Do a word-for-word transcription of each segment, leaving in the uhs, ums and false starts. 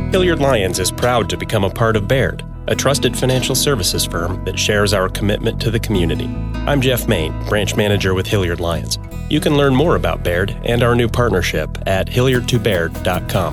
Hilliard Lyons is proud to become a part of Baird, a trusted financial services firm that shares our commitment to the community. I'm Jeff Main, branch manager with Hilliard Lyons. You can learn more about Baird and our new partnership at hilliard to baird dot com.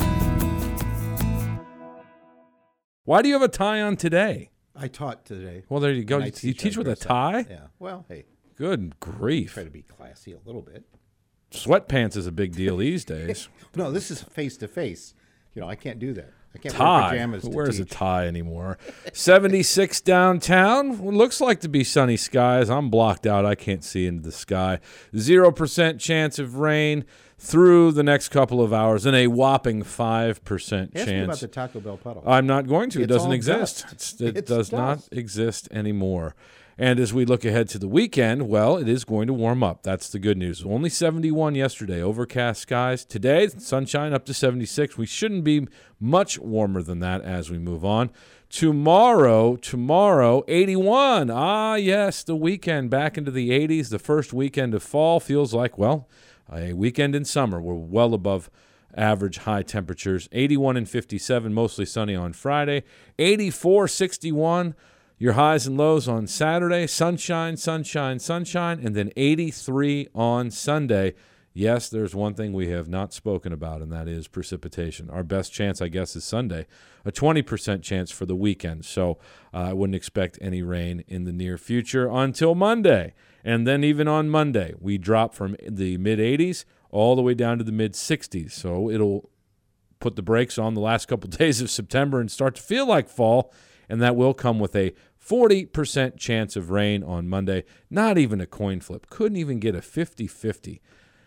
Why do you have a tie on today? I taught today. Well, there you go. You, teach, you teach with a tie? Yeah. Well, hey. Good grief. Try to be classy a little bit. Sweatpants is a big deal these days. No, this is face-to-face. You know, I can't do that. I can't tie. wear pajamas to Who wears teach. a tie anymore? seventy-six downtown. Well, looks like to be sunny skies. I'm blocked out. I can't see into the sky. Zero percent chance of rain through the next couple of hours, and a whopping five percent Ask chance. me about the Taco Bell puddle. I'm not going to. It It's doesn't all exist. dust. It's, it It's does not dust. exist anymore. And as we look ahead to the weekend, well, it is going to warm up. That's the good news. Only seventy-one yesterday, overcast skies. Today, sunshine up to seventy-six. We shouldn't be much warmer than that as we move on. Tomorrow, tomorrow, eighty-one. Ah, yes, the weekend back into the eighties. The first weekend of fall feels like, well, a weekend in summer. We're well above average high temperatures. eighty-one and fifty-seven, mostly sunny on Friday. eighty-four, sixty-one. Your highs and lows on Saturday, sunshine, sunshine, sunshine, and then eighty-three on Sunday. Yes, there's one thing we have not spoken about, and that is precipitation. Our best chance, I guess, is Sunday, a twenty percent chance for the weekend. So uh, I wouldn't expect any rain in the near future until Monday. And then even on Monday, we drop from the mid-eighties all the way down to the mid-sixties. So it'll put the brakes on the last couple days of September and start to feel like fall, and that will come with a forty percent chance of rain on Monday. Not even a coin flip. Couldn't even get a fifty-fifty.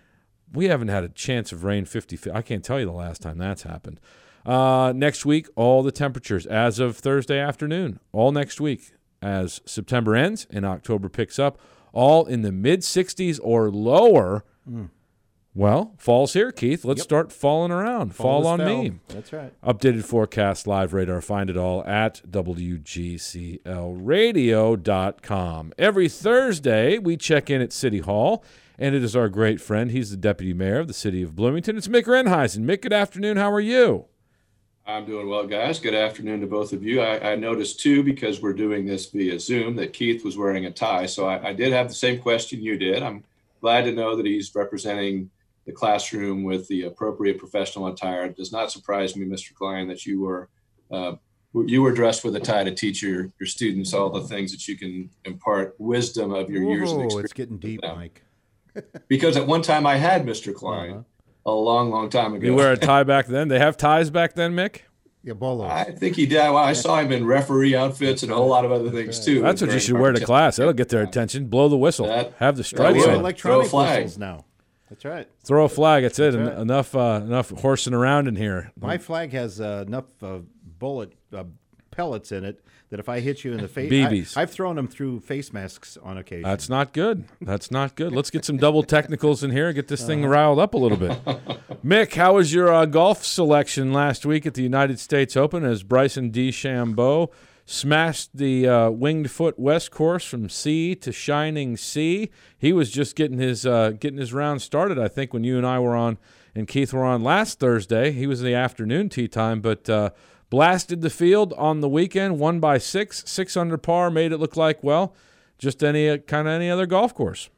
We haven't had a chance of rain fifty-fifty. I can't tell you the last time that's happened. Uh, next week, all the temperatures as of Thursday afternoon, all next week as September ends and October picks up, all in the mid-sixties or lower. Mm. Well, fall's here, Keith. Let's Yep. start falling around. Fall, Fall on is fell. me. That's right. Updated forecast, live radar. Find it all at W G C L radio dot com. Every Thursday, we check in at City Hall, and it is our great friend. He's the deputy mayor of the city of Bloomington. It's Mick Renheisen. Mick, good afternoon. How are you? I'm doing well, guys. Good afternoon to both of you. I, I noticed, too, because we're doing this via Zoom, that Keith was wearing a tie. So I, I did have the same question you did. I'm glad to know that he's representing the classroom with the appropriate professional attire. It does not surprise me, Mister Klein, that you were uh, you were dressed with a tie to teach your, your students all the things that you can impart wisdom of your Whoa, years of experience. it's getting deep, Mike. Because at one time I had Mister Klein Uh-huh. a long, long time ago. You wear a tie back then? They have ties back then, Mick? Yeah, bolos. I think he did. Well, I saw him in referee outfits and a whole lot of other things, too. That's what you should wear to class. That'll get their attention. Blow the whistle. That- have the we stripes have Throw on. electronic a flag. whistles now. That's right. Throw a flag. That's it. That's En- right. Enough uh, enough horsing around in here. My flag has uh, enough uh, bullet uh, pellets in it that if I hit you in the face, B Bs. I've thrown them through face masks on occasion. That's not good. That's not good. Let's get some double technicals in here and get this thing riled up a little bit. Mick, how was your uh, golf selection last week at the United States Open as Bryson DeChambeau smashed the uh, Winged Foot West course from sea to shining sea? He was just getting his uh, getting his round started, I think, when you and I were on and Keith were on last Thursday. He was in the afternoon tee time, but uh, blasted the field on the weekend, won by six, six under par, made it look like, well, just any uh, kind of any other golf course.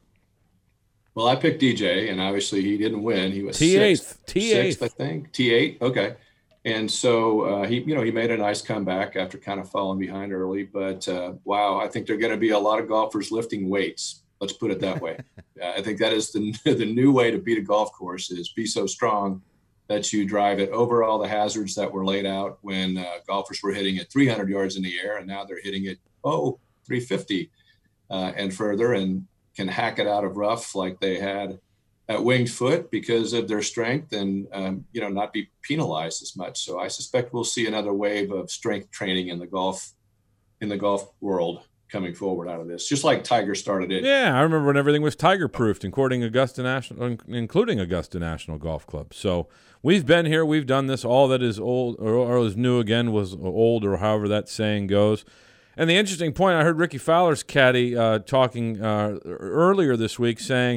Well, I picked D J, and obviously he didn't win. He was T eighth, sixth, T sixth, eighth. I think. T eight, okay. And so uh, he, you know, he made a nice comeback after kind of falling behind early. But uh, wow, I think there are going to be a lot of golfers lifting weights. Let's put it that way. uh, I think that is the the new way to beat a golf course is be so strong that you drive it over all the hazards that were laid out when uh, golfers were hitting it three hundred yards in the air, and now they're hitting it oh three fifty uh, and further, and can hack it out of rough like they had at Winged Foot because of their strength, and um, you know, not be penalized as much. So I suspect we'll see another wave of strength training in the golf in the golf world coming forward out of this, just like Tiger started it. Yeah, I remember when everything was Tiger-proofed, including Augusta National, including Augusta National Golf Club. So we've been here, we've done this. All that is old or, or is new again was old, or however that saying goes. And the interesting point, I heard Ricky Fowler's caddy uh, talking uh, earlier this week saying,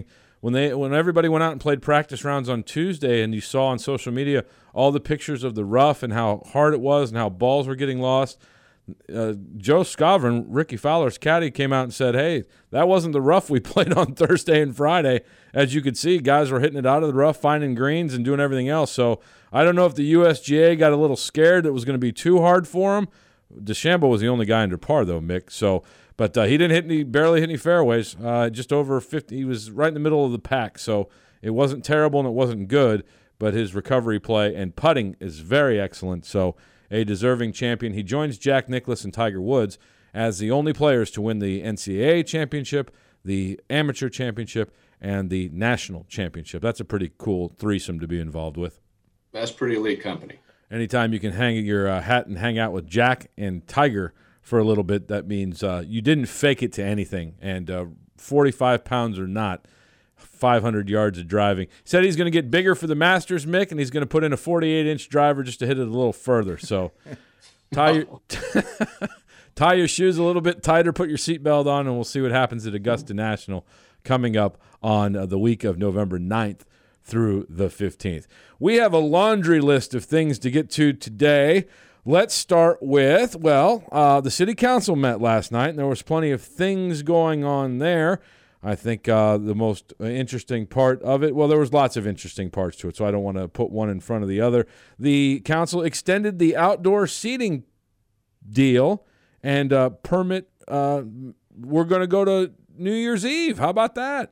when they when everybody went out and played practice rounds on Tuesday, and you saw on social media all the pictures of the rough and how hard it was and how balls were getting lost, uh, Joe Scovern, Ricky Fowler's caddy, came out and said, hey, that wasn't the rough we played on Thursday and Friday. As you could see, guys were hitting it out of the rough, finding greens, and doing everything else. So I don't know if the U S G A got a little scared that it was going to be too hard for him. DeChambeau was the only guy under par, though, Mick. So, but uh, he didn't hit any, barely hit any fairways. Uh, just over fifty. He was right in the middle of the pack. So it wasn't terrible and it wasn't good. But his recovery play and putting is very excellent. So a deserving champion. He joins Jack Nicklaus and Tiger Woods as the only players to win the N C double A championship, the amateur championship, and the national championship. That's a pretty cool threesome to be involved with. That's pretty elite company. Anytime you can hang your uh, hat and hang out with Jack and Tiger for a little bit, that means uh, you didn't fake it to anything. And uh, forty-five pounds or not, five hundred yards of driving. He said he's going to get bigger for the Masters, Mick, and he's going to put in a forty-eight inch driver just to hit it a little further. So tie your tie your shoes a little bit tighter, put your seatbelt on, and we'll see what happens at Augusta National coming up on uh, the week of November ninth through the fifteenth. We have a laundry list of things to get to today. Let's start with, well, uh, the city council met last night, and there was plenty of things going on there. I think uh, the most interesting part of it, well, there was lots of interesting parts to it, so I don't want to put one in front of the other. The council extended the outdoor seating deal and uh, permit. Uh, we're going to go to New Year's Eve. How about that?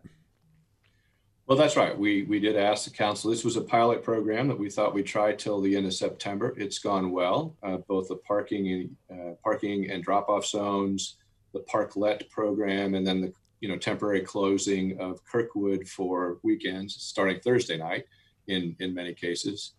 Well, that's right. We we did ask the council. This was a pilot program that we thought we'd try till the end of September. It's gone well. Uh, both the parking and uh, parking and drop-off zones, the parklet program, and then the you know temporary closing of Kirkwood for weekends starting Thursday night in in many cases.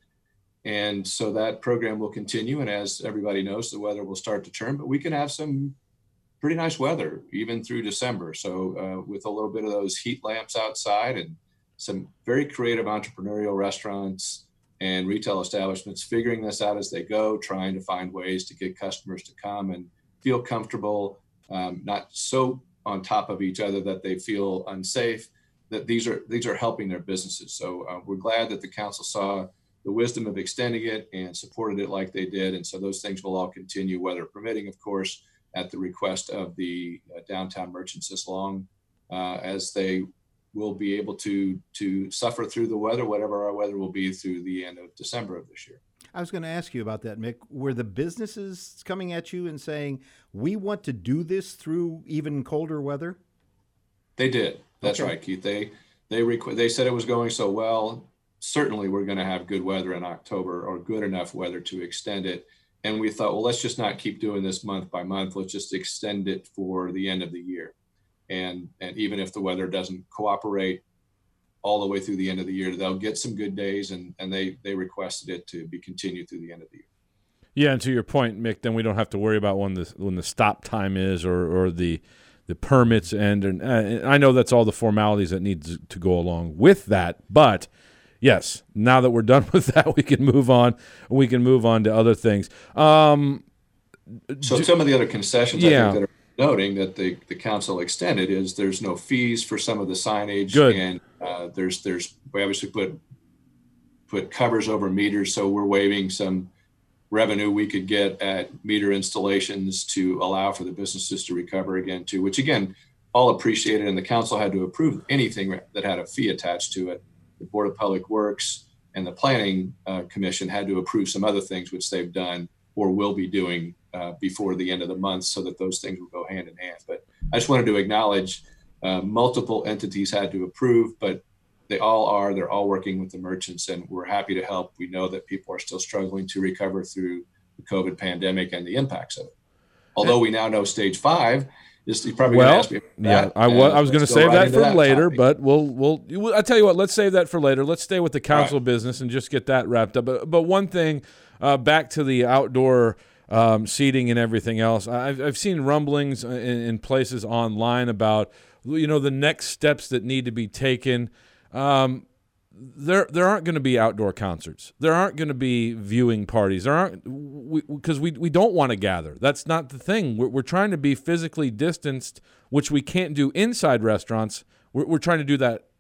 And so that program will continue. And as everybody knows, the weather will start to turn, but we can have some pretty nice weather even through December. So uh, with a little bit of those heat lamps outside and some very creative entrepreneurial restaurants and retail establishments figuring this out as they go, trying to find ways to get customers to come and feel comfortable, um, not so on top of each other that they feel unsafe, that these are these are helping their businesses. So uh, we're glad that the council saw the wisdom of extending it and supported it like they did. And so those things will all continue, weather permitting, of course, at the request of the uh, downtown merchants as long uh, as they will be able to to suffer through the weather, whatever our weather will be through the end of December of this year. I was going to ask you about that, Mick. Were the businesses coming at you and saying, we want to do this through even colder weather? They did. That's okay. right, Keith. They they requ- they said it was going so well. Certainly, we're going to have good weather in October, or good enough weather to extend it. And we thought, well, let's just not keep doing this month by month. Let's just extend it for the end of the year. And and even if the weather doesn't cooperate all the way through the end of the year, they'll get some good days, and, and they, they requested it to be continued through the end of the year. Yeah, and to your point, Mick, then we don't have to worry about when the when the stop time is or, or the the permits end. And, and I know that's all the formalities that need to go along with that. But, yes, now that we're done with that, we can move on. We can move on to other things. Um, so some of the other concessions yeah. I think that are noting that the, the council extended is there's no fees for some of the signage. Good. And uh, there's there's we obviously put put covers over meters, so we're waiving some revenue we could get at meter installations to allow for the businesses to recover again too, which again, all appreciated, and the council had to approve anything that had a fee attached to it. The Board of Public Works and the Planning uh, Commission had to approve some other things, which they've done or will be doing uh, before the end of the month, so that those things will go hand in hand. But I just wanted to acknowledge uh, multiple entities had to approve, but they all are, they're all working with the merchants, and we're happy to help. We know that people are still struggling to recover through the COVID pandemic and the impacts of it. Although we now know stage five is, you probably well, going to ask me about yeah, that, I was, I was going to save right that for that later, topic. but we'll, we'll, I tell you what, let's save that for later. Let's stay with the council right. business and just get that wrapped up. But, but one thing, uh, back to the outdoor um, seating and everything else, I've, I've seen rumblings in, in places online about, you know, the next steps that need to be taken. Um, there there aren't going to be outdoor concerts. There aren't going to be viewing parties. There aren't, because we, we, we don't want to gather. That's not the thing. We're, we're trying to be physically distanced, which we can't do inside restaurants. We're, we're trying to do that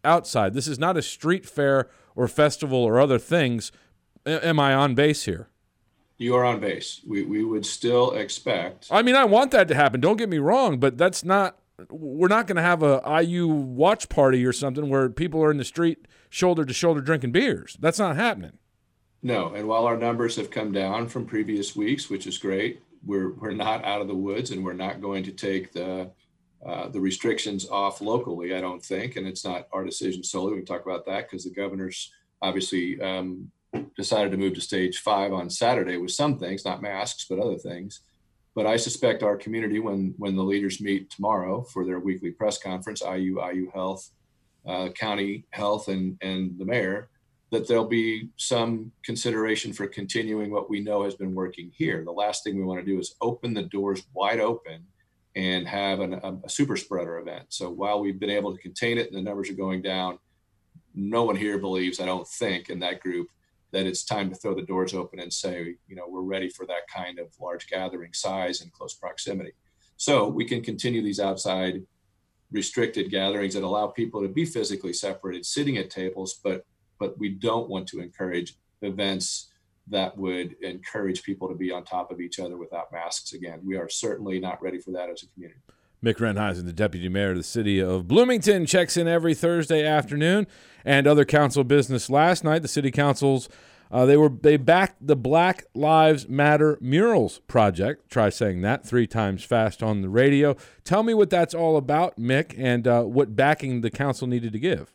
outside. This is not a street fair or festival or other things. A- am I on base here? You are on base. We we would still expect. I mean, I want that to happen. Don't get me wrong, but that's not. We're not going to have a I U watch party or something where people are in the street shoulder to shoulder drinking beers. That's not happening. No, and while our numbers have come down from previous weeks, which is great, we're we're not out of the woods, and we're not going to take the uh, the restrictions off locally. I don't think, and it's not our decision solely. We can talk about that because the governor's obviously um, decided to move to stage five on Saturday with some things, not masks, but other things. But I suspect our community, when when the leaders meet tomorrow for their weekly press conference, I U, I U Health, uh, County Health, and and the mayor, that there'll be some consideration for continuing what we know has been working here. The last thing we want to do is open the doors wide open and have an, a, a super spreader event. So while we've been able to contain it and the numbers are going down, no one here believes, I don't think, in that group, that it's time to throw the doors open and say, you know, we're ready for that kind of large gathering size and close proximity. So we can continue these outside restricted gatherings that allow people to be physically separated, sitting at tables, but but we don't want to encourage events that would encourage people to be on top of each other without masks. Again, we are certainly not ready for that as a community. Mick Rentheisen, the deputy mayor of the city of Bloomington, checks in every Thursday afternoon. And other council business last night, the city councils, uh, they were they backed the Black Lives Matter Murals project. Try saying that three times fast on the radio. Tell me what that's all about, Mick, and uh, what backing the council needed to give.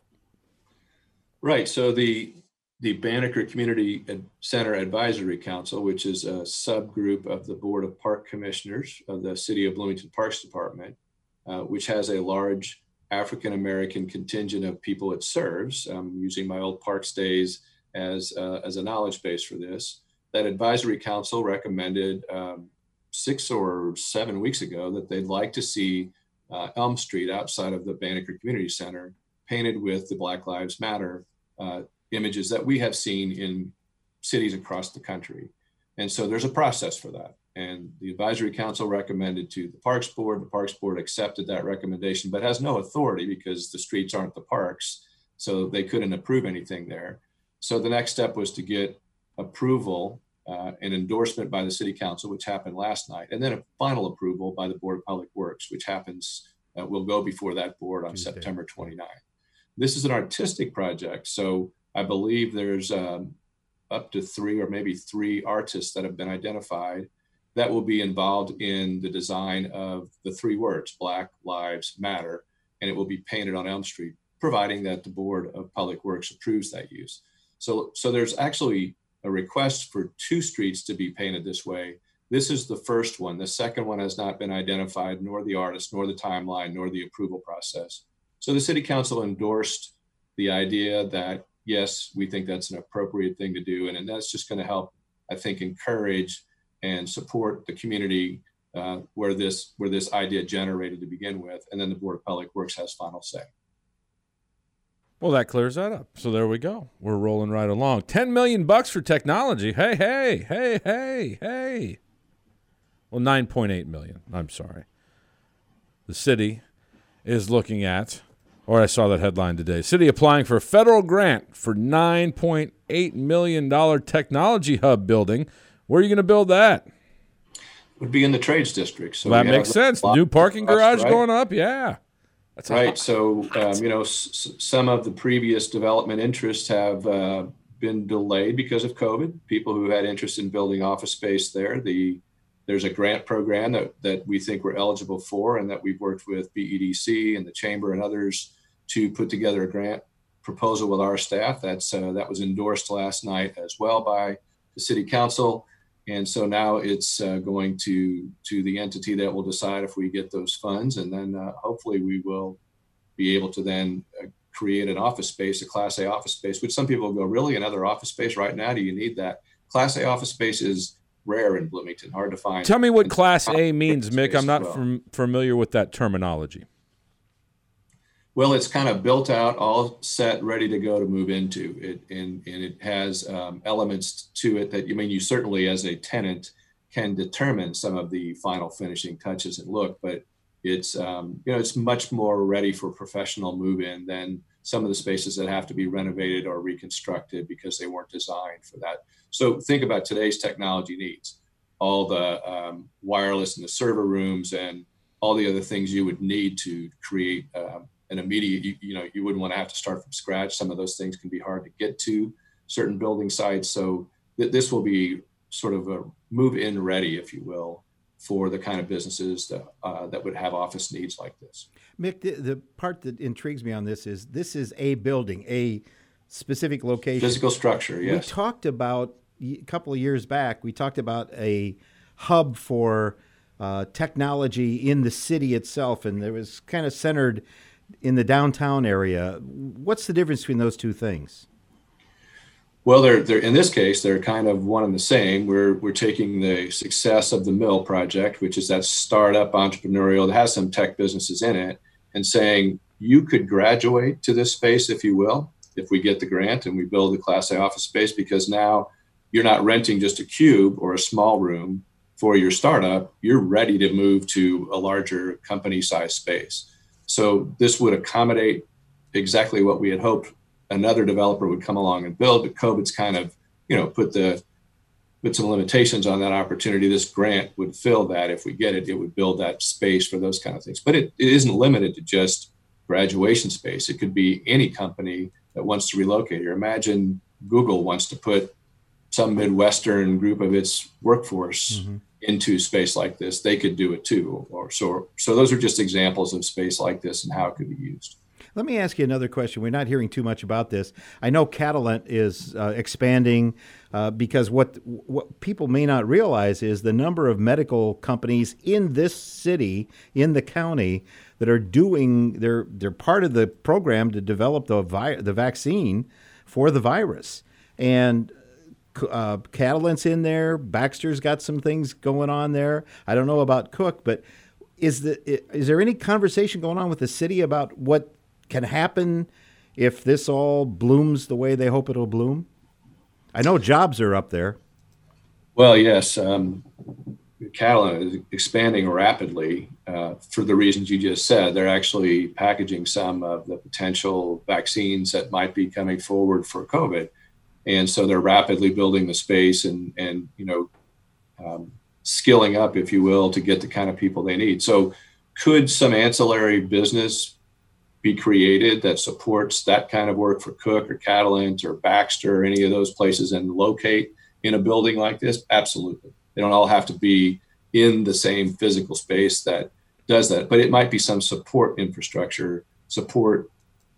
Right. So the the Banneker Community Center Advisory Council, which is a subgroup of the Board of Park Commissioners of the City of Bloomington Parks Department, uh, which has a large African-American contingent of people it serves. I'm using my old Parks days as, uh, as a knowledge base for this. That Advisory Council recommended um, six or seven weeks ago that they'd like to see uh, Elm Street outside of the Banneker Community Center painted with the Black Lives Matter uh, images that we have seen in cities across the country. And so there's a process for that. And the Advisory Council recommended to the Parks Board. The Parks Board accepted that recommendation, but has no authority because the streets aren't the parks. So they couldn't approve anything there. So the next step was to get approval uh, and endorsement by the City Council, which happened last night, and then a final approval by the Board of Public Works, which happens, uh, will go before that board on Tuesday. September twenty-ninth. This is an artistic project. So I believe there's um, up to three or maybe three artists that have been identified that will be involved in the design of the three words, Black Lives Matter, and it will be painted on Elm Street, providing that the Board of Public Works approves that use. So, so there's actually a request for two streets to be painted this way. This is the first one. The second one has not been identified, nor the artist, nor the timeline, nor the approval process. So the City Council endorsed the idea that, yes, we think that's an appropriate thing to do. And, and that's just going to help, I think, encourage and support the community uh, where this where this idea generated to begin with. And then the Board of Public Works has final say. Well, that clears that up. So there we go. We're rolling right along. ten million bucks for technology. Hey, hey, hey, hey, hey. Well, nine point eight million. I'm sorry. The city is looking at, or I saw that headline today, city applying for a federal grant for nine point eight million dollars technology hub building. Where are you going to build that? Would be in the trades district. So well, that makes sense. New parking garage right? going up. Yeah. That's right. So, um, you know, s- some of the previous development interests have uh, been delayed because of COVID. People who had interest in building office space there, the there's a grant program that, that we think we're eligible for, and that we've worked with B E D C and the Chamber and others to put together a grant proposal with our staff. That's uh, that was endorsed last night as well by the City Council. And so now it's uh, going to to the entity that will decide if we get those funds. And then uh, hopefully we will be able to then uh, create an office space, a Class A office space, which some people will go, really, another office space right now? Do you need that? Class A office space is rare in Bloomington, hard to find. Tell me what Class A means, Mick. I'm not well. fam- familiar with that terminology. Well, it's kind of built out, all set, ready to go to move into it. And, and it has um, elements to it that, I mean, you certainly as a tenant can determine some of the final finishing touches and look, but it's, um, you know, it's much more ready for professional move in than some of the spaces that have to be renovated or reconstructed because they weren't designed for that. So think about today's technology needs, all the um, wireless in the server rooms and all the other things you would need to create um, an immediate, you, you know, you wouldn't want to have to start from scratch. Some of those things can be hard to get to certain building sites. So th- this will be sort of a move in ready, if you will, for the kind of businesses that, uh, that would have office needs like this. Mick, the, the part that intrigues me on this is this is a building, a specific location. Physical structure, yes. We talked about, a couple of years back, we talked about a hub for uh, technology in the city itself, and it was kind of centered in the downtown area. What's the difference between those two things? Well, they're, they're in this case, they're kind of one and the same. We're we're taking the success of the Mill project, which is that startup entrepreneurial that has some tech businesses in it, and saying you could graduate to this space, if you will, if we get the grant and we build a Class A office space, because now you're not renting just a cube or a small room for your startup. You're ready to move to a larger company-sized space. So this would accommodate exactly what we had hoped another developer would come along and build, but COVID's kind of, you know, put the put some limitations on that opportunity. This grant would fill that. If we get it, it would build that space for those kind of things. But it, it isn't limited to just graduation space. It could be any company that wants to relocate here. Imagine Google wants to put some Midwestern group of its workforce mm-hmm. into space like this. They could do it too. Or so. So those are just examples of space like this and how it could be used. Let me ask you another question. We're not hearing too much about this. I know Catalent is uh, expanding uh, because what what people may not realize is the number of medical companies in this city, in the county, that are doing, they're they're part of the program to develop the vi- the vaccine for the virus. And uh, Catalent's in there. Baxter's got some things going on there. I don't know about Cook, but is the is there any conversation going on with the city about what can happen if this all blooms the way they hope it'll bloom? I know jobs are up there. Well, yes. Um, Catalent is expanding rapidly uh, for the reasons you just said. They're actually packaging some of the potential vaccines that might be coming forward for COVID. And so they're rapidly building the space and, and you know, um, skilling up, if you will, to get the kind of people they need. So could some ancillary business be created that supports that kind of work for Cook or Catalent or Baxter or any of those places and locate in a building like this? Absolutely. They don't all have to be in the same physical space that does that, but it might be some support infrastructure, support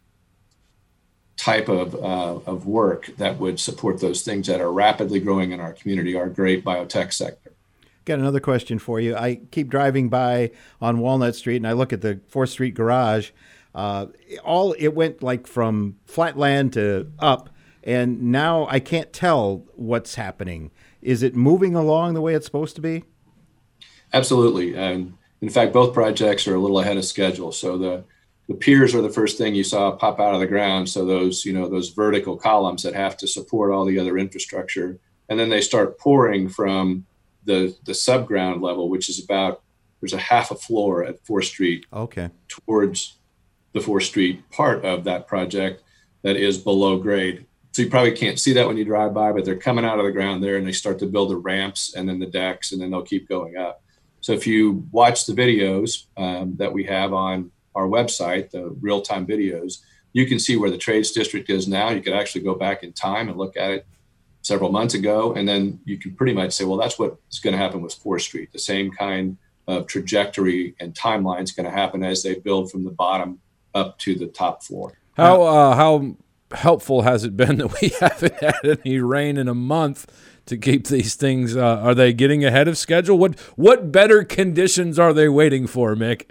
type of uh, of work that would support those things that are rapidly growing in our community, our great biotech sector. Got another question for you. I keep driving by on Walnut Street and I look at the fourth Street garage. Uh, all it went like from flat land to up, and now I can't tell what's happening. Is it moving along the way it's supposed to be? Absolutely. And in fact, both projects are a little ahead of schedule. So the, the piers are the first thing you saw pop out of the ground. So those, you know, those vertical columns that have to support all the other infrastructure. And then they start pouring from the, the subground level, which is about, there's a half a floor at fourth Street. Okay. Towards the fourth Street part of that project that is below grade. So you probably can't see that when you drive by, but they're coming out of the ground there and they start to build the ramps and then the decks, and then they'll keep going up. So if you watch the videos um, that we have on our website, the real-time videos, you can see where the trades district is now. You could actually go back in time and look at it several months ago. And then you can pretty much say, well, that's what is going to happen with fourth Street. The same kind of trajectory and timeline is going to happen as they build from the bottom up to the top floor. How uh, how helpful has it been that we haven't had any rain in a month to keep these things? Uh, are they getting ahead of schedule? What what better conditions are they waiting for, Mick?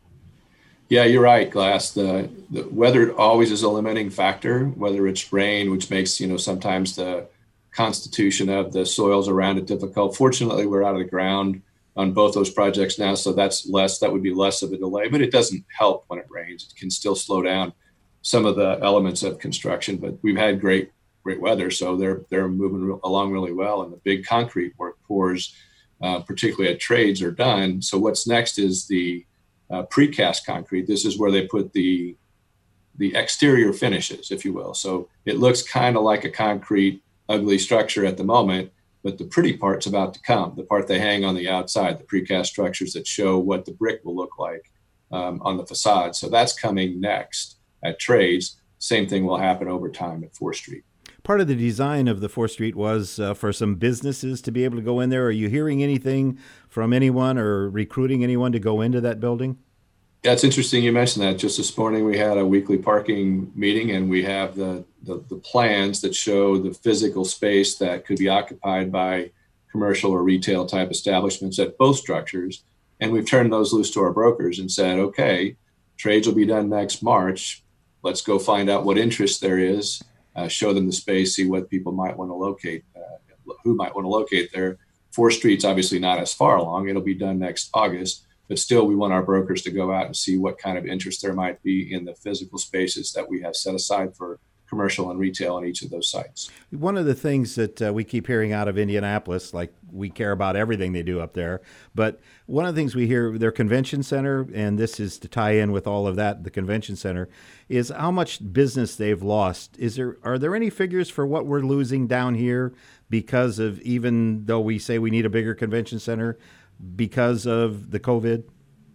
Yeah, you're right, Glass. The, the weather always is a limiting factor, whether it's rain, which makes, you know, sometimes the constitution of the soils around it difficult. Fortunately, we're out of the ground on both those projects now, so that's less, that would be less of a delay, but it doesn't help when it rains. It can still slow down some of the elements of construction, but we've had great, great weather, so they're they're moving re- along really well, and the big concrete work pours, uh, particularly at trades, are done. So what's next is the uh, precast concrete. This is where they put the the exterior finishes, if you will. So it looks kind of like a concrete, ugly structure at the moment, but the pretty part's about to come, the part they hang on the outside, the precast structures that show what the brick will look like um, on the facade. So that's coming next at Trades. Same thing will happen over time at fourth Street. Part of the design of the fourth Street was uh, for some businesses to be able to go in there. Are you hearing anything from anyone or recruiting anyone to go into that building? Yeah, it's interesting you mentioned that. Just this morning, we had a weekly parking meeting, and we have the, the, the plans that show the physical space that could be occupied by commercial or retail type establishments at both structures. And we've turned those loose to our brokers and said, okay, Trades will be done next March. Let's go find out what interest there is, uh, show them the space, see what people might want to locate, uh, who might want to locate there. fourth Street's obviously not as far along. It'll be done next August. But still, we want our brokers to go out and see what kind of interest there might be in the physical spaces that we have set aside for commercial and retail on each of those sites. One of the things that uh, we keep hearing out of Indianapolis, like we care about everything they do up there, but one of the things we hear, their convention center, and this is to tie in with all of that, the convention center, is how much business they've lost. Is there, are there any figures for what we're losing down here because of, even though we say we need a bigger convention center, because of the COVID?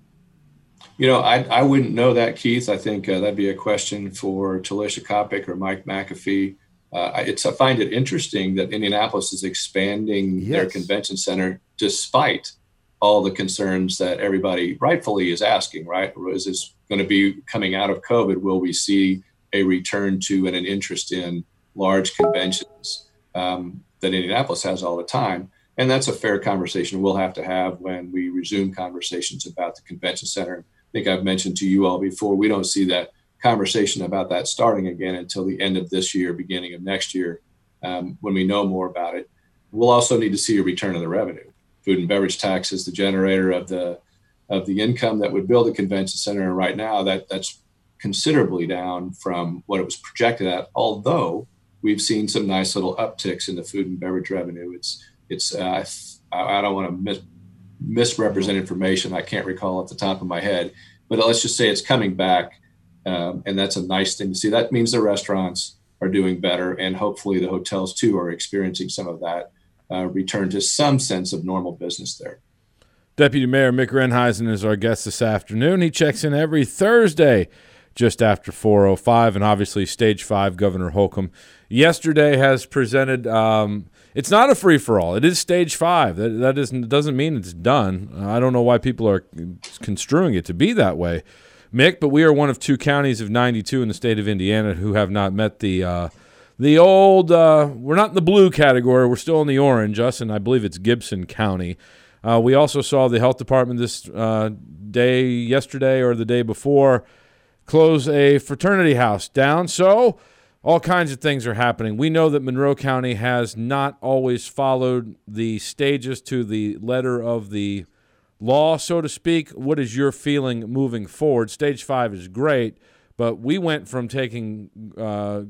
You know, I, I wouldn't know that, Keith. I think uh, that'd be a question for Talisha Kopic or Mike McAfee. Uh, it's, I find it interesting that Indianapolis is expanding yes. their convention center despite all the concerns that everybody rightfully is asking, right? Is this going to be coming out of COVID? Will we see a return to and an interest in large conventions um, that Indianapolis has all the time? And that's a fair conversation we'll have to have when we resume conversations about the convention center. I think I've mentioned to you all before, we don't see that conversation about that starting again until the end of this year, beginning of next year, um, when we know more about it. We'll also need to see a return of the revenue. Food and beverage tax is the generator of the of the income that would build a convention center. And right now, that that's considerably down from what it was projected at, although we've seen some nice little upticks in the food and beverage revenue. It's It's uh, I don't want to mis- misrepresent information. I can't recall off the top of my head, but let's just say it's coming back, um, and that's a nice thing to see. That means the restaurants are doing better, and hopefully the hotels too are experiencing some of that uh, return to some sense of normal business there. Deputy Mayor Mick Renheisen is our guest this afternoon. He checks in every Thursday just after four oh five, and obviously Stage five, Governor Holcomb yesterday has presented um, – it's not a free-for-all. It is Stage five. That, that isn't, doesn't mean it's done. I don't know why people are construing it to be that way, Mick, but we are one of two counties of ninety-two in the state of Indiana who have not met the uh, the old uh, – we're not in the blue category. We're still in the orange, us, and I believe it's Gibson County. Uh, we also saw the health department this uh, day, yesterday or the day before, close a fraternity house down. So – all kinds of things are happening. We know that Monroe County has not always followed the stages to the letter of the law, so to speak. What is your feeling moving forward? Stage five is great, but we went from taking uh,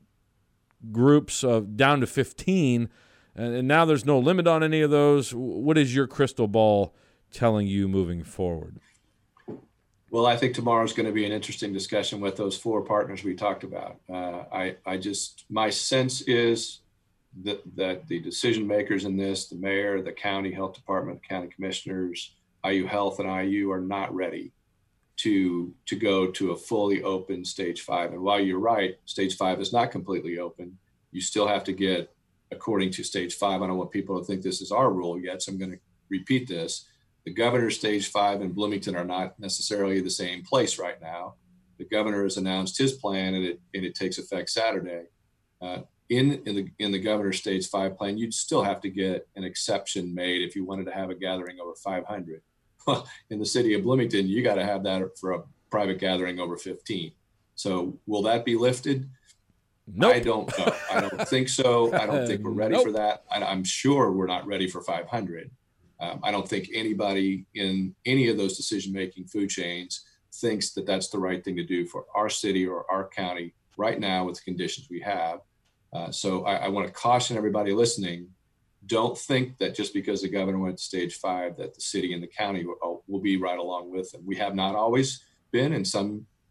groups of down to fifteen, and, and now there's no limit on any of those. What is your crystal ball telling you moving forward? Well, I think tomorrow's going to be an interesting discussion with those four partners we talked about. Uh, I, I just, my sense is that, that the decision makers in this, the mayor, the county health department, county commissioners, I U Health and I U are not ready to, to go to a fully open stage five. And while you're right, stage five is not completely open. You still have to get, according to stage five, I don't want people to think this is our rule yet, so I'm going to repeat this. The governor's stage five and Bloomington are not necessarily the same place right now. The governor has announced his plan, and it and it takes effect Saturday. Uh, in in the in the governor's stage five plan, you'd still have to get an exception made if you wanted to have a gathering over five hundred. Well, in the city of Bloomington, you got to have that for a private gathering over fifteen. So will that be lifted? Nope. I don't know. I don't think so. I don't think we're ready nope. for that. I, I'm sure we're not ready for five hundred. Um, I don't think anybody in any of those decision-making food chains thinks that that's the right thing to do for our city or our county right now with the conditions we have. Uh, so I, I want to caution everybody listening, don't think that just because the governor went to stage five that the city and the county will, will be right along with them. We have not always been. In some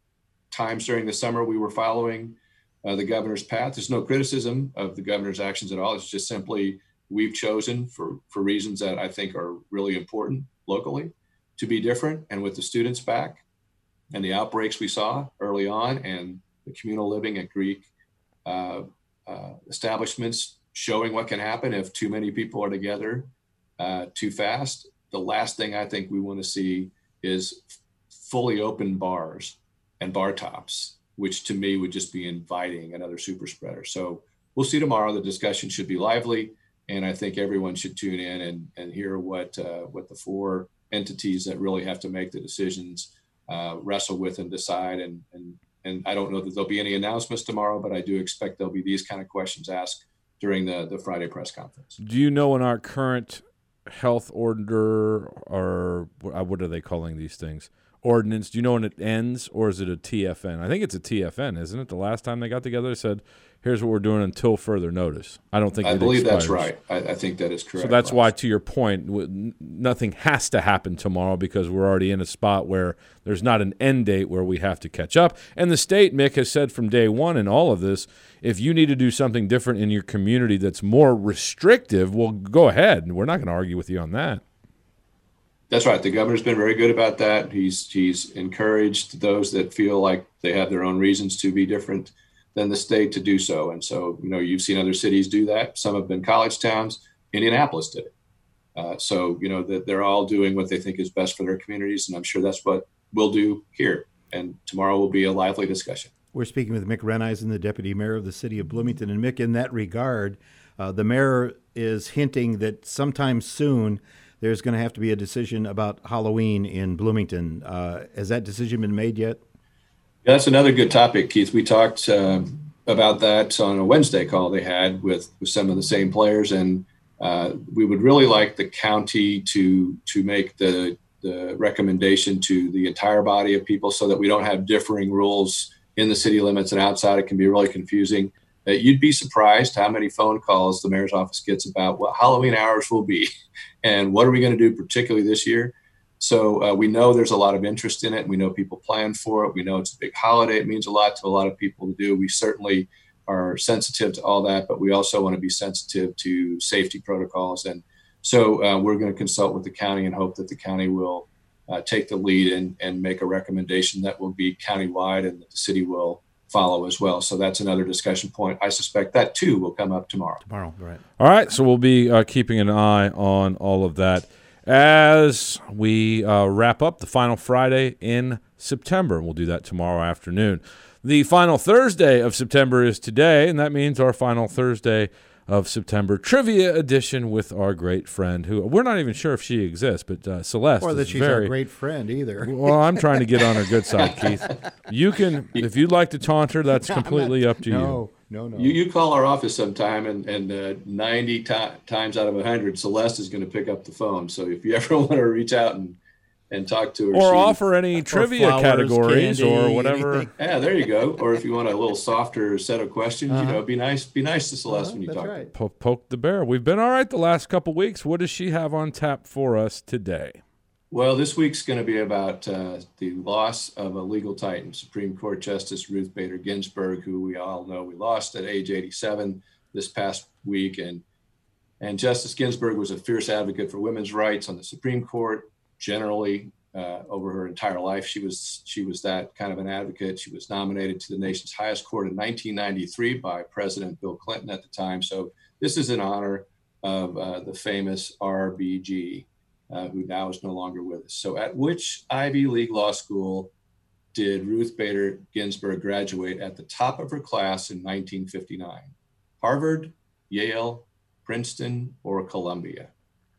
times during the summer we were following uh, the governor's path. There's no criticism of the governor's actions at all. It's just simply we've chosen for, for reasons that I think are really important locally to be different. And with the students back and the outbreaks we saw early on and the communal living at Greek uh, uh, establishments showing what can happen if too many people are together uh, too fast, the last thing I think we want to see is fully open bars and bar tops, which to me would just be inviting another super spreader. So we'll see tomorrow. The discussion should be lively, and I think everyone should tune in and, and hear what uh, what the four entities that really have to make the decisions uh, wrestle with and decide. And, and and I don't know that there'll be any announcements tomorrow, but I do expect there'll be these kind of questions asked during the, the Friday press conference. Do you know in our current health order, or what are they calling these things? Ordinance, do you know when it ends, or is it a T F N? I think it's a T F N, isn't it? The last time they got together, they said, here's what we're doing until further notice. I don't think I it believe expires. that's right. I, I think that is correct. So that's Les. why, to your point, w- nothing has to happen tomorrow because we're already in a spot where there's not an end date where we have to catch up. And the state, Mick, has said from day one in all of this, if you need to do something different in your community that's more restrictive, well, go ahead. And we're not going to argue with you on that. That's right. The governor's been very good about that. He's he's encouraged those that feel like they have their own reasons to be different than the state to do so. And so, you know, you've seen other cities do that. Some have been college towns. Indianapolis did it. Uh, so, you know, that they're all doing what they think is best for their communities. And I'm sure that's what we'll do here. And tomorrow will be a lively discussion. We're speaking with Mick Renneisen, the deputy mayor of the city of Bloomington. And Mick, in that regard, uh, the mayor is hinting that sometime soon there's going to have to be a decision about Halloween in Bloomington. Uh, has that decision been made yet? Yeah, that's another good topic, Keith. We talked um, about that on a Wednesday call they had with, with some of the same players, and uh, we would really like the county to to make the the recommendation to the entire body of people so that we don't have differing rules in the city limits and outside. It can be really confusing. Uh, you'd be surprised how many phone calls the mayor's office gets about what Halloween hours will be and what are we going to do particularly this year. So uh, we know there's a lot of interest in it. We know people plan for it. We know it's a big holiday. It means a lot to a lot of people to do. We certainly are sensitive to all that, but we also want to be sensitive to safety protocols. And so uh, we're going to consult with the county and hope that the county will uh, take the lead and, and make a recommendation that will be countywide and that the city will follow as well. So that's another discussion point. I suspect that too will come up tomorrow. Tomorrow, right. All right, so we'll be uh, keeping an eye on all of that as we uh, wrap up the final Friday in September. We'll do that tomorrow afternoon. The final Thursday of September is today, and that means our final Thursday of September trivia edition with our great friend, who we're not even sure if she exists, but uh, Celeste. Or that is she's very, our great friend either. Well, I'm trying to get on her good side, Keith. You can, if you'd like to taunt her, that's completely not, up to no, you. No, no, no. You, you call our office sometime, and, and uh, ninety t- times out of one hundred, Celeste is going to pick up the phone. So if you ever want to reach out and, and talk to her. Or she, offer any trivia flowers, categories candy, or whatever. anything. Yeah, there you go. Or if you want a little softer set of questions, Uh-huh. you know, be nice, be nice to Celeste Uh-huh, when you that's talk. right. To her. Po- poke the bear. We've been all right the last couple weeks. What does she have on tap for us today? Well, this week's going to be about uh, the loss of a legal titan, Supreme Court Justice Ruth Bader Ginsburg, who we all know we lost at age eighty-seven this past week. And, and Justice Ginsburg was a fierce advocate for women's rights on the Supreme Court generally. Uh, over her entire life, she was she was that kind of an advocate. She was nominated to the nation's highest court in nineteen ninety-three by President Bill Clinton at the time. So this is in honor of uh, the famous R B G, uh, who now is no longer with us. So at which Ivy League law school did Ruth Bader Ginsburg graduate at the top of her class in nineteen fifty-nine? Harvard, Yale, Princeton, or Columbia?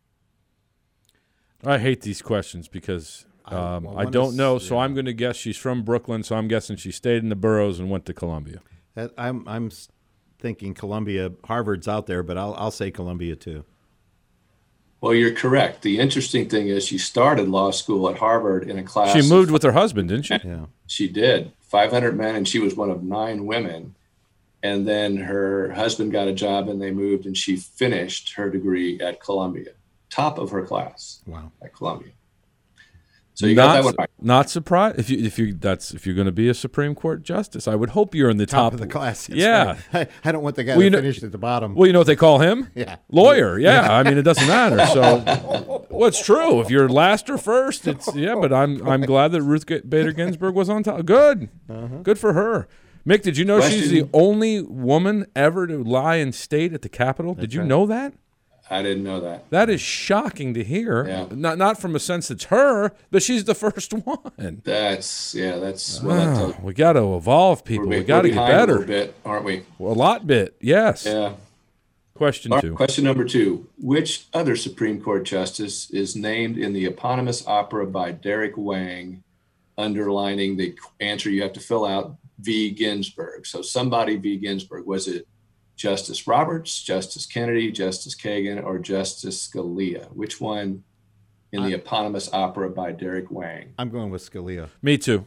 I hate these questions because um, I, I don't know, so yeah. I'm going to guess she's from Brooklyn, so I'm guessing she stayed in the boroughs and went to Columbia. That, I'm I'm thinking Columbia. Harvard's out there, but I'll I'll say Columbia too. Well, you're correct. The interesting thing is she started law school at Harvard in a class. She moved of, with her husband, didn't she? Yeah, she did. five hundred men, and she was one of nine women. And then her husband got a job, and they moved, and she finished her degree at Columbia. Top of her class. Wow. At Columbia. So you not, got that one right. Not surprised if you if you that's if you're going to be a Supreme Court justice. I would hope you're in the Top, top, of the class. That's Yeah, right. I, I don't want the guy Well, that you know- finished at the bottom. Well, you know what they call him? Yeah. Lawyer. Yeah. I mean, it doesn't matter. So, well, it's true. If you're last or first, it's yeah. But I'm I'm glad that Ruth G- Bader Ginsburg was on top. Good. Uh-huh. Good for her. Mick, did you know she's the Question- only woman ever to lie in state at the Capitol? Did you right. know that? I didn't know that. That is shocking to hear. Yeah. Not not from a sense it's her, but she's the first one. That's yeah. That's well. That Oh, tells, we got to evolve, we're, people. be- We got to we're get behind a better. little bit, aren't we? Well, a lot bit, yes. Yeah. Question All right, two. question number two. Which other Supreme Court justice is named in the eponymous opera by Derek Wang, underlining the answer you have to fill out, v. Ginsburg? So somebody v. Ginsburg. Was it Justice Roberts, Justice Kennedy, Justice Kagan, or Justice Scalia? Which one in the eponymous opera by Derek Wang? I'm going with Scalia. Me too.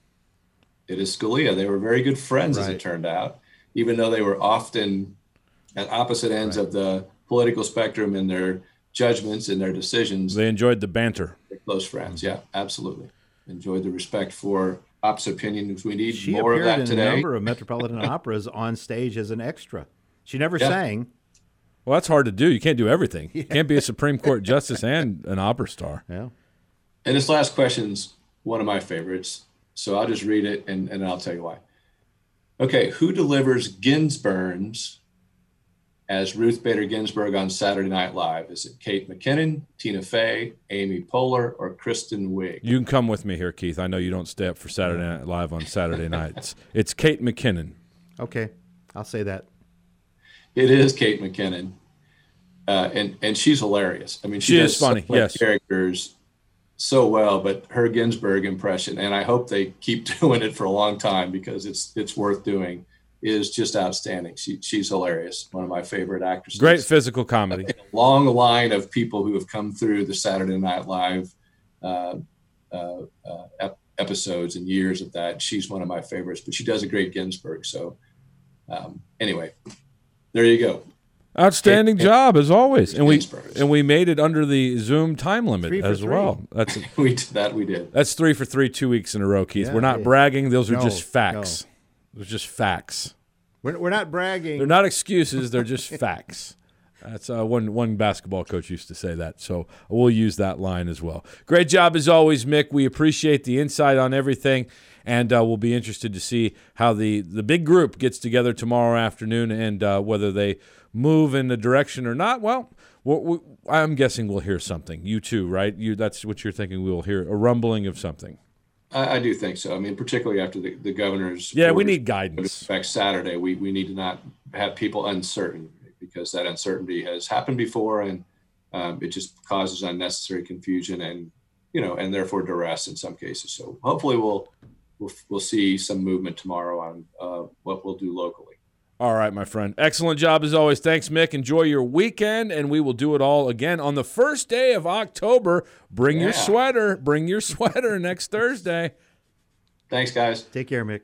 It is Scalia. They were very good friends, as Right. it turned out, even though they were often at opposite ends of the political spectrum in their judgments and their decisions. They enjoyed the banter. They're close friends. Yeah, absolutely. Enjoyed the respect for opposite opinions. We need She more of appeared that in today. a number of Metropolitan operas on stage as an extra. She never Yeah. sang. Well, that's hard to do. You can't do everything. You can't be a Supreme Court justice and an opera star. Yeah. And this last question's one of my favorites. So I'll just read it and, and I'll tell you why. Okay, who delivers Ginsburns as Ruth Bader Ginsburg on Saturday Night Live? Is it Kate McKinnon, Tina Fey, Amy Poehler, or Kristen Wiig? You can come with me here, Keith. I know you don't stay up for Saturday Night Live on Saturday nights. It's Kate McKinnon. Okay. I'll say that. It is Kate McKinnon, uh, and and she's hilarious. I mean, she, She does is funny, so many yes. characters so well. But her Ginsburg impression, and I hope they keep doing it for a long time because it's it's worth doing, is just outstanding. She she's hilarious. One of my favorite actresses. Great physical comedy. A long line of people who have come through the Saturday Night Live uh, uh, uh, ep- episodes and years of that. She's one of my favorites, but she does a great Ginsburg. So um, anyway. There you go. Outstanding Kate- job as always, and we Ginsburg. and we made it under the Zoom time limit Three for as three. well. That's We did that. We did. that's three for three, two weeks in a row, Keith. Yeah, We're not yeah. bragging; those are No, just facts. Those are just facts. We're, we're not bragging. They're not excuses; they're just facts. That's uh, one one basketball coach used to say that, so we'll use that line as well. Great job as always, Mick. We appreciate the insight on everything, and uh, we'll be interested to see how the the big group gets together tomorrow afternoon, and uh, whether they move in the direction or not. Well, we, we, I'm guessing we'll hear something. You too, right? You that's what you're thinking. We'll hear a rumbling of something. I, I do think so. I mean, particularly after the, the governor's Yeah, we orders need guidance. affect Saturday, we, we need to not have people uncertain because that uncertainty has happened before and um, it just causes unnecessary confusion and, you know, and therefore duress in some cases. So hopefully we'll, we'll, we'll see some movement tomorrow on uh, what we'll do locally. All right, my friend. Excellent job as always. Thanks, Mick. Enjoy your weekend, and we will do it all again on the first day of October. Bring your Yeah. sweater. Bring your sweater next Thursday. Thanks, guys. Take care, Mick.